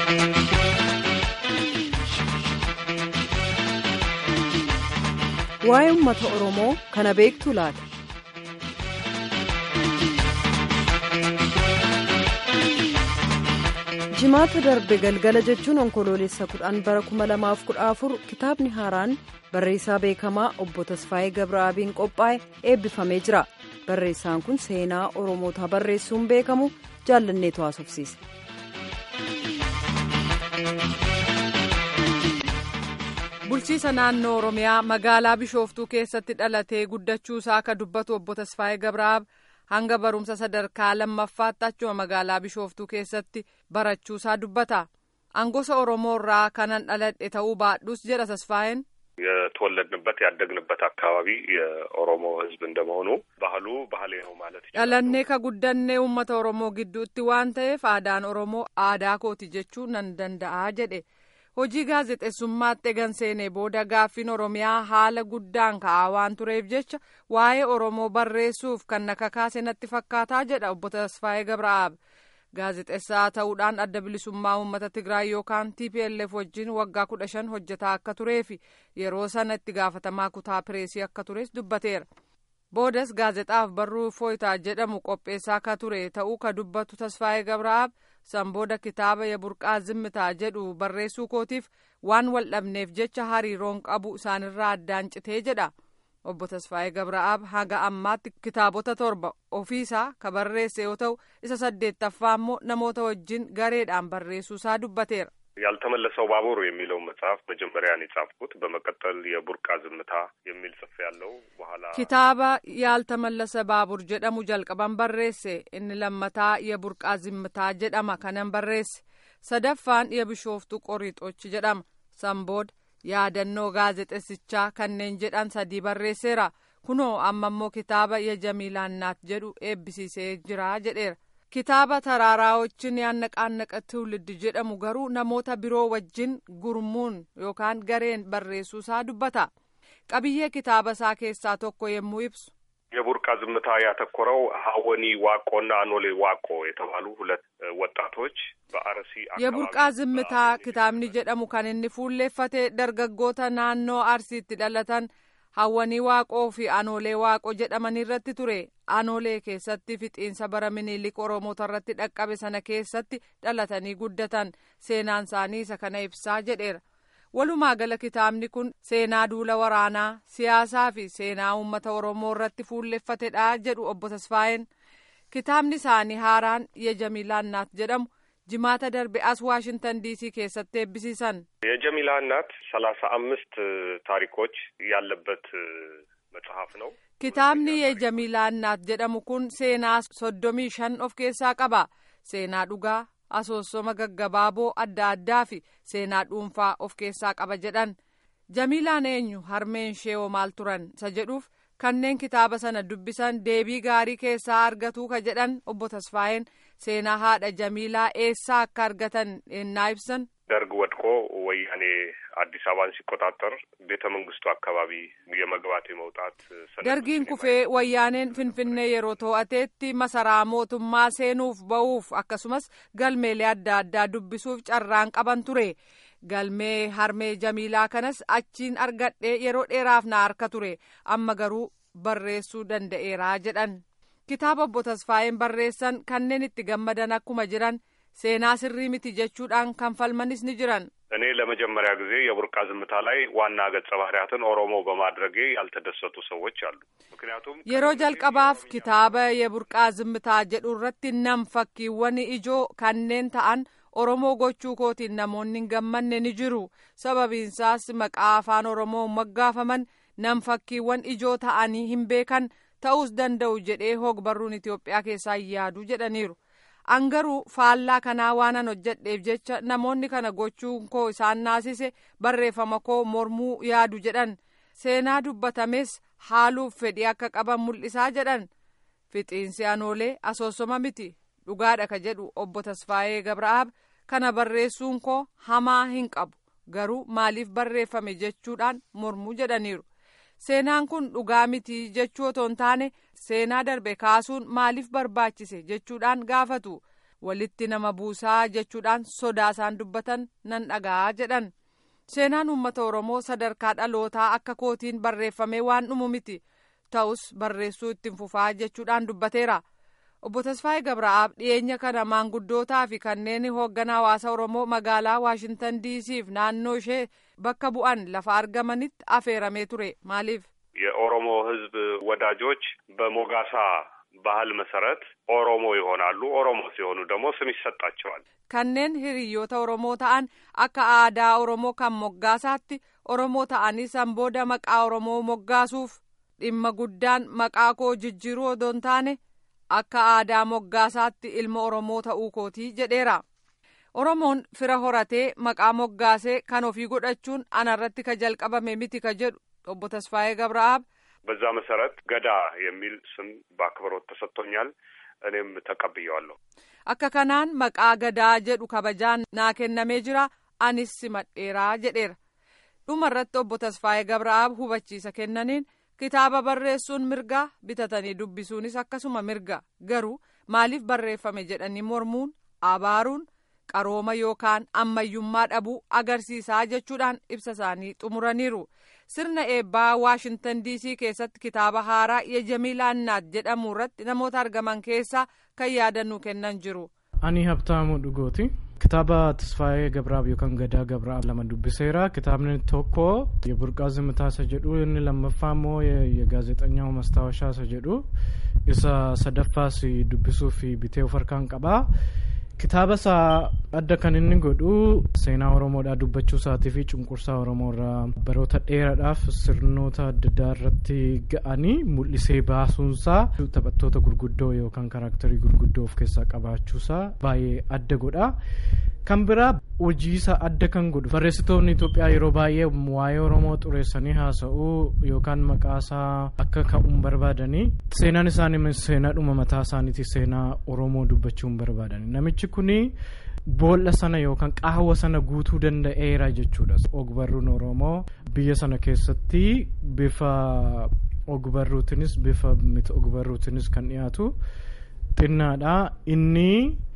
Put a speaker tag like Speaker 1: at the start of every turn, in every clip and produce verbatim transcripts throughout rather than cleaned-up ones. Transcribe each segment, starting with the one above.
Speaker 1: Waa'ee uummata Oromoo kana beektu laata? Jimaata darbe galgala jechuun onkoloolessa kudhan bara kuma lamaaf kudha afur kitaabni haaraan barreessaa beekamaa obbo Tasfaayee Gabra'aabiin qophaa'e eebbifamee jira. Barreessaan kun seenaa Oromootaa barreessuun beekamu jaallanneetu haasofsiise. Bulchiisa naannoo Oromiyaa magaalaa Bishooftuu keessatti dhalatee guddachuusaa akka dubbatu obbo Tasfaayee Gabra'aab hanga barumsa sadarkaa lammaffaatti achuma magaalaa Bishooftuu keessatti barachuusaa dubbata. Angosa Oromoo irraa kanan dhaladhe ta'uu baadhus jedha Tasfaayeen.
Speaker 2: የተወለድንበት ያደግንበት አካባቢ የኦሮሞ ሕዝብ እንደመሆኑ ባህሉ ባህሌ ነው ማለት ይችላል።
Speaker 1: Dhalannee ka guddannee uummata Oromoo gidduutti waan ta'eef aadaan Oromoo aadaa kooti jechuu nan danda'a jedhe. Hojii gaazexeessummaatti egan seenee booda gaaffiin Oromiyaa haala guddaan ka'aa waan tureef jecha waa'ee Oromoo barreessuuf kan na kakaase natti fakkaataa jedha obbo Tasfaayee Gabra'aab. Gaazexeessaa ta'uudhaan adda bilisummaa uummata Tigraay yookaan T P L F wajjin waggaa kudha shan hojjetaa akka tureefi yeroo sana itti gaafatamaa kutaa pireesii akka tures dubbateera. Boodas gaazexaaf barruu Fooyitaa jedhamu qopheessaa akka ture ta'uu ka dubbatu Tasfaayee Gabra'aab san booda kitaaba Yaburqaa Zimmitaa jedhu barreessuu kootiif waan wal dhabneef jecha hariiroon qabu isaanirraa addaan citee jedha. Obbo Tasfaayee Gabra'aab haga ammaatti kitaabota torba ofiisaa ka barreesse yoo ta'u isa saddeettaffaa immoo namoota wajjin gareedhaan barreessuusaa dubbateera.
Speaker 2: ያልተመለሰው ባቡር የሚለው መጽሐፍ መጀመሪያ ነው የጻፍኩት በመቀጠል የቡርቃ ዝምታ የሚል ጽፌያለሁ በኋላ
Speaker 1: kitaaba yaaltamallasa baabur jedhamu jalqaban barreesse inni lammataa የቡርቃ ዝምታ jedhama kanan barreesse sadaffaan የቢሾፍቱ ቆሪጦች jedhama sanbood yaadannoo gaazexeessichaa kanneen jedhan sadii barreesseera kunoo amma immoo kitaaba የጀሚላናት jedhu eebbisiisee jira jedheera. Kitaaba taraaraawochin yaannaqaannaqa tuuliddi jedhamu garuu namoota biroo wajjin gurmuun yookaan gareen barreessuusaa dubbata. Qabiyyee kitaaba isaa keessaa tokko yemmuu ibsu.
Speaker 2: የቡርቃ ዝምታ ያተኮረው ሀወኒ ዋቆና አኖሌ ዋቆ የተባሉ ሁለት ወጣቶች በአርሲ አካባቢ
Speaker 1: የቡርቃ ዝምታ kitaabni jedhamu kan inni fuulleeffate dargaggoota naannoo Arsiitti dhalatan hawwanii waaqoo fi anoolee waaqoo jedhaman irratti ture. Anoolee keessatti fixiinsa bara Minilik Oromoota irratti dhaqqabe sana keessatti dhalatanii guddatan seenaan isaanii isa kana ibsaa jedheera. Walumaa gala kitaabni kun seenaa duula waraanaa siyaasaa fi seenaa uummata Oromoo irratti fuulleffatedha jedhu obbo Tasfaayeen. Kitaabni isaanii haaraan የጀሚላናት jedhamu jimaata darbe as Waashingtan D C keessatti eebbisiisan.
Speaker 2: የጀሚላናት ሰላሳ አምስት ታሪኮች ያለበት መጽሐፍ ነው.
Speaker 1: Kitaabni የጀሚላናት jedhamu kun seenaa soddomii shan of keessaa qaba. Seenaa dhugaa, asoosoma gaggabaaboo adda addaa fi seenaa dhuunfaa of keessaa qaba jedhan. Jamilaan eenyu harmeen ishee maal turan isa jedhuuf kanneen kitaaba sana dubbisan deebii gaarii keessaa argatu ka jedhan obbo Tasfaayeen seenaa haadha Jamiilaa eessaa akka argatan ennaa ibsan.
Speaker 2: ደርግ ወድቆ ወያኔ አዲስ አበባን ሲቆጣጠር ቤተ መንግስቱ አካባቢ የመግባት የመውጣት
Speaker 1: ደርጊን kufee wayyaaneen finfinnee yeroo to'ateetti masaraa mootummaa seenuuf ba'uuf akkasumas galmeelee adda addaa dubbisuuf carraan qaban ture. Galmee harmee Jamiilaa kanas achiin argadhee yeroo dheeraaf na harka ture amma garuu barreessuu danda'eeraa jedhan. Kitaaba obbo Tasfaayeen barreessan kanneen itti gammadan akkuma jiran seenaa sirrii miti jechuudhaan kan falmanis ni jiran.
Speaker 2: እኔ ለመጀመሪያ ጊዜ የቡርቃ ዝምታ ላይ ዋና ገጸ ባህሪያትን ኦሮሞ በማድረጌ ያልተደሰቱ ሰዎች አሉ። ምክንያቱም
Speaker 1: yeroo jalqabaaf kitaaba የቡርቃ ዝምታ jedhu irratti nam fakkiiwwan ijoo kanneen ta'an Oromoo gochuu kootiin namoonni hin gammanne ni jiru. Sababiinsaas maqaa afaan Oromoo moggaafaman nam fakkiiwwan ijoo ta'anii hin beekan ta'us danda'u jedhee hogbarruun Itoophiyaa keessaa yaadu jedhaniiru. Angaruu faallaa kanaa waanan hojjedheef jecha namoonni kana gochuun koo isaan naasise barreeffama koo mormuu yaadu jedhan. Seenaa dubbatames haaluuf fedhii akka qaban mul'isaa jedhan. Fixiinsi anoolee asoosoma miti dhugaadha ka jedhu obbo Tasfaayee Gabra'aab kana barreessuun koo hamaa hin qabu garuu maaliif barreeffame jechuudhaan mormuu jedhaniiru. Seenaan kun dhugaa miti jechuu otoo hin taane seenaa darbe kaasuun maaliif barbaachise jechuudhaan gaafatu. walitti nama buusaa jechuudhaan sodaa isaan dubbatan nan dhaga'aa jedhan. Seenaan uummata Oromoo sadarkaa dhalootaa akka kootiin barreeffamee waan dhumu miti. Ta'us barreessuu ittiin fufaa jechuudhaan dubbateera. Obbo Tasfaayee Gabraab dhiyeenya kana maanguddootaa fi kanneen hoogganaa hawaasa Oromoo magaalaa Waashintan diisiif naannoo ishee bakka bu'an lafa argamanitti afeeramee ture. Maaliif?
Speaker 2: የኦሮሞ ሕዝብ ወዳጆች በሞጋሳ ባህል መሰረት ኦሮሞ ይሆናሉ። ኦሮሞ ሲሆኑ ደግሞ ስም ይሰጣቸዋል።
Speaker 1: kanneen hiriyoota Oromoo ta'an akka aadaa Oromoo kan moggaasaatti Oromoo ta'anii san booda maqaa Oromoo moggaasuuf dhimma guddaan maqaa koo jijjiiruu odoo hin taane akka aadaa moggaasaatti ilma Oromoo ta'uu kootii jedheera. Oromoon fira horatee maqaa moggaasee kan ofii godhachuun anarratti ka jalqabame miti ka jedhu obbo Tasfaayee Gabraab.
Speaker 2: በዛ መሰረት ገዳ የሚል ስም በአክብሮት ተሰጥቶኛል። እኔም ተቀብየዋለሁ።
Speaker 1: akka kanaan maqaa gadaa jedhu kabajaan naa kennamee jira. anis simadheeraa jedheera. dhumarratti obbo Tasfaayee Gabraab hubachiisa kennaniin kitaaba barreessuun mirga bitatanii dubbisuunis akkasuma mirga garuu maaliif barreeffame jedhanii mormuun abaaruun qarooma yookaan ammayyummaa dhabuu agarsiisaa jechuudhaan ibsa isaanii xumuraniiru. Sirna eebbaa Waashintan diisii keessatti kitaaba haaraa Yejamiilaa Innaat jedhamu irratti namoota argaman keessaa kan yaadannoo kennan jiru.
Speaker 3: Ani Habtaamuu Dhugooti. Kitaaba Tasfaayee Gabraab yookaan Gadaa Gabraab lama dubbiseera. Kitaabni tokko የቡርቃ ዝምታ isa jedhu inni lammaffaa immoo የጋዜጠኛው ማስታወሻ isa jedhu isa sadaffaas dubbisuu fi bitee of harkaan qaba. Kitaaba isaa adda kan inni godhu seenaa Oromoodhaa dubbachuu isaatii fi cunqursaa Oromoo irraa baroota dheeraadhaaf sirnoota adda addaa irratti ga'anii mul'isee baasuunsaa taphattoota gurguddoo yookaan kaaraakterii gurguddoo of keessaa qabaachuusaa baay'ee adda godha. Kan biraa hojii isaa adda kan godhu barreessitoonni Itoophiyaa yeroo baay'ee waa'ee Oromoo xureessanii haasa'uu yookaan maqaa isaa akka ka'uun barbaadanii seenaan isaanii seenaadhuma mataa isaaniiti seenaa Oromoo dubbachuun barbaadanii. Namichi kuni boolla sana yookaan qaawwa sana guutuu danda'eera jechuudha. Ogbarruun Oromoo biyya sana keessatti bifa ogbarruutinis bifa miti ogbarruutinis kan dhiyaatu xinnaadha. Inni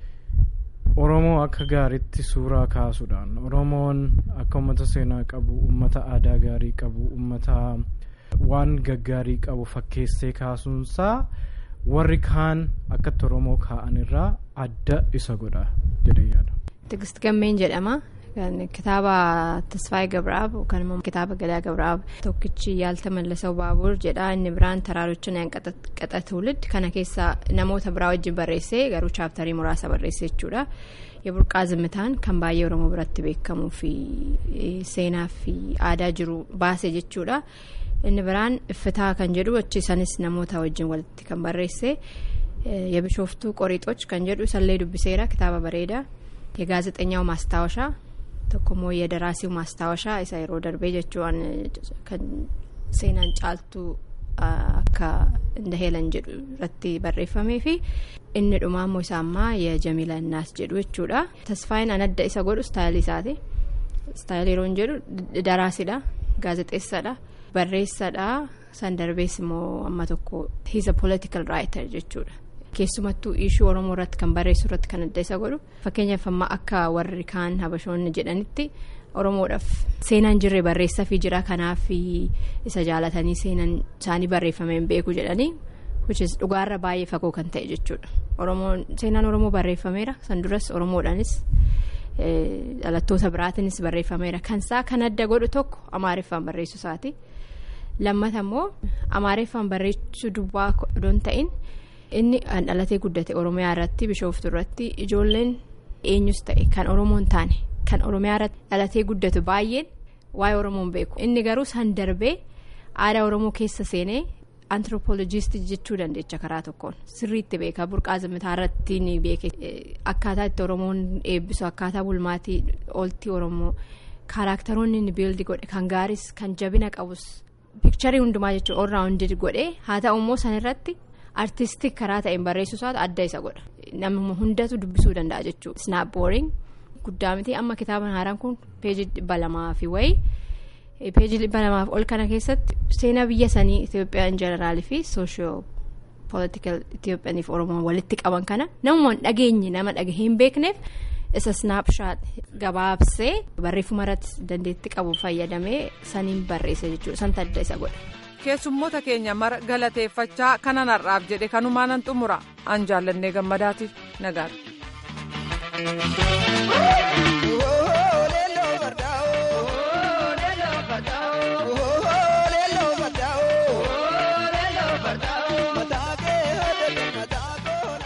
Speaker 3: Oromoo akka gaariitti suuraa kaasuudhaan Oromoon akka uummata seenaa qabu, uummata aadaa gaarii qabu, uummata waan gaggaarii qabu fakkeessee kaasuunsaa warri kaan akkatti Oromoo kaa'an irraa adda isa godha jedhee yaada.
Speaker 4: Tigist Gammeen jedhama. Kitaaba Tasfaayee Gabraab yookaan immoo kitaaba Gadaa Gabraab tokkichi Yaalta Mallasoo Baabur jedha. Inni biraan Taraarocha Naan Qaxatuulid kana keessa namoota biraa wajjin barreessee garuu chaaptarii muraasa barreessee jechuudha. Yeburqaa Zimmitaan kan baay'ee Oromoo biratti beekamuu fi seenaa fi aadaa jiru baasee jechuudha. Inni biraan Iffitaa kan jedhu achi sanis namoota wajjin walitti kan barreesse. Yebishooftuu Qoriixoch kan jedhu isallee dubbiseera kitaaba bareeda. የጋዜጠኛው ማስታወሻ tokkommoo የደራሲው ማስታወሻ isa yeroo darbee jechuun kan seenaan caaltuu akka inda heelan jedhu irratti barreeffamee fi inni dhumaa immoo isaa ammaa Yejamiilaa Innaat jedhu jechuudha. Tasfaayeen an adda isa godhu istaayilii isaati. Istaayilii yeroon jedhu daraasiidha, gaazexeessaadha, barreessaadha. San darbees immoo amma tokko he's a political writer jechuudha. Keessumattuu ishuu Oromoo irratti kan barreessu irratti kan adda isa godhu fakkeenyaaf amma akka warri kaan habashoonni jedhanitti Oromoodhaaf seenaan jirre barreessaa fi jira kanaaf isa jaalatanii seenaan isaanii barreeffamee hin beeku jedhanii which is dhugaarra baay'ee fagoo kan ta'e jechuudha. Oromoon seenaan Oromoo barreeffameera san duras Oromoodhaanis dhalattoota biraatiinis barreeffameera kansaa kan adda godhu tokko Amaariffaan barreessu isaati. Lammata immoo Amaariffaan barreessu duwwaa odoon ta'in inni dhalatee guddate Oromiyaa irratti Bishooftuu irratti ijoolleen eenyus ta'e kan Oromoon taane kan Oromiyaa irratti dhalatee guddatu baay'een waa'ee Oromoon beeku. Inni garuu san darbee aadaa Oromoo keessa seenee anthropologist jechuu dandeecha karaa tokkoon sirriitti beeka. Burqaa Zimmitaa irratti ni beeke akkaataa itti Oromoon eebbisu akkaataa bulmaatii ooltii Oromoo kaaraakteroonni ni biildi godhe kan gaaris kan jabina qabus piikcharii hundumaa jechuun all round godhe haa ta'u immoo san irratti artistik karaa ta'een barreessuu isaatu adda isa godha. Namni hundatu dubbisuu danda'a jechuudha. It's not boring. Guddaa miti amma kitaaba haaraan kun peejii dhibba lamaa fi wayii peejii dhibba lamaaf ol kana keessatti seenaa biyya sanii Itoophiyaa in generaalii fi soosho political Itoophiyaaniif Oromoo walitti qaban kana namoonni dhageenye nama dhagahee hin beekneef isa snapshot gabaabsee barreeffama irratti dandeetti qabu fayyadamee saniin barreessa jechuudha san tadda isa godha.
Speaker 1: Keessummoota keenya mara galateeffachaa kanan har'aaf jedhe kanumaanan xumura an jaallannee gammadaatiif nagaadha.